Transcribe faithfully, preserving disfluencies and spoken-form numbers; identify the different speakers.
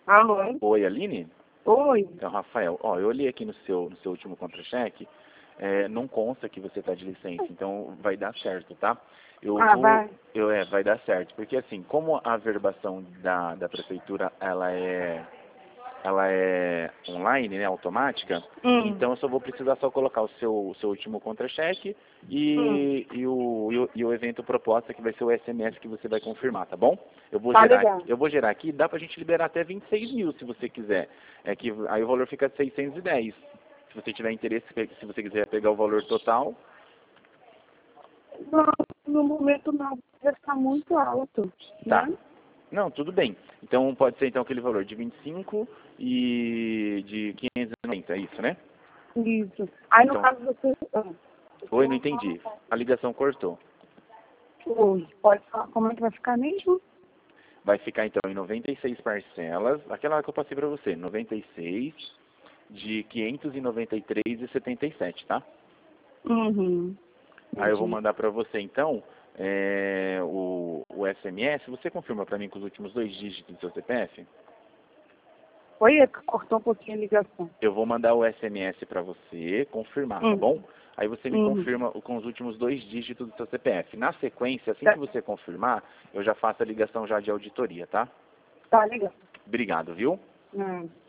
Speaker 1: Alô?
Speaker 2: Oi, Aline?
Speaker 1: Oi.
Speaker 2: Então, Rafael, ó, eu olhei aqui no seu, no seu último contra-cheque, é, não consta que você está de licença, então vai dar certo, tá? Eu
Speaker 1: Ah,
Speaker 2: vou,
Speaker 1: vai.
Speaker 2: eu, é, vai dar certo, porque assim, como a verbação da, da prefeitura, ela é, ela é online, né, automática,
Speaker 1: Hum.
Speaker 2: então eu só vou precisar só colocar o seu, o seu último contra-cheque
Speaker 1: Hum.
Speaker 2: e, e, o, e, o, e o evento proposta, que vai ser o S M S que você vai confirmar, tá bom? Eu vou,
Speaker 1: Tá
Speaker 2: gerar,
Speaker 1: legal.
Speaker 2: eu vou gerar aqui, dá pra gente liberar até vinte e seis mil, se você quiser. É que aí o valor fica de seiscentos e dez. Se você tiver interesse, se você quiser pegar o valor total,
Speaker 1: Não, no momento não. Vai ficar muito alto,
Speaker 2: tá.
Speaker 1: né?
Speaker 2: Não, tudo bem. Então pode ser então aquele valor de vinte e cinco e de quinhentos e noventa, é isso, né?
Speaker 1: Isso. Aí, no
Speaker 2: Então,
Speaker 1: caso, você... Ah,
Speaker 2: oi, não entendi. A ligação cortou.
Speaker 1: oi. Pode falar como é que vai ficar mesmo?
Speaker 2: Vai ficar então em noventa e seis parcelas, aquela que eu passei para você, noventa e seis de quinhentos e noventa e três e setenta e sete, tá?
Speaker 1: Uhum.
Speaker 2: Aí eu vou
Speaker 1: Entendi.
Speaker 2: mandar para você então é, o, o S M S. Você confirma para mim com os últimos dois dígitos do seu C P F?
Speaker 1: Oi, é que cortou um pouquinho a ligação.
Speaker 2: Eu vou mandar o S M S para você confirmar, tá
Speaker 1: Uhum.
Speaker 2: bom? Aí você me
Speaker 1: Uhum.
Speaker 2: confirma com os últimos dois dígitos do seu C P F. Na sequência, assim que
Speaker 1: Tá,
Speaker 2: você confirmar, eu já faço a ligação já de auditoria, tá?
Speaker 1: tá legal.
Speaker 2: Obrigado, viu?
Speaker 1: Hum.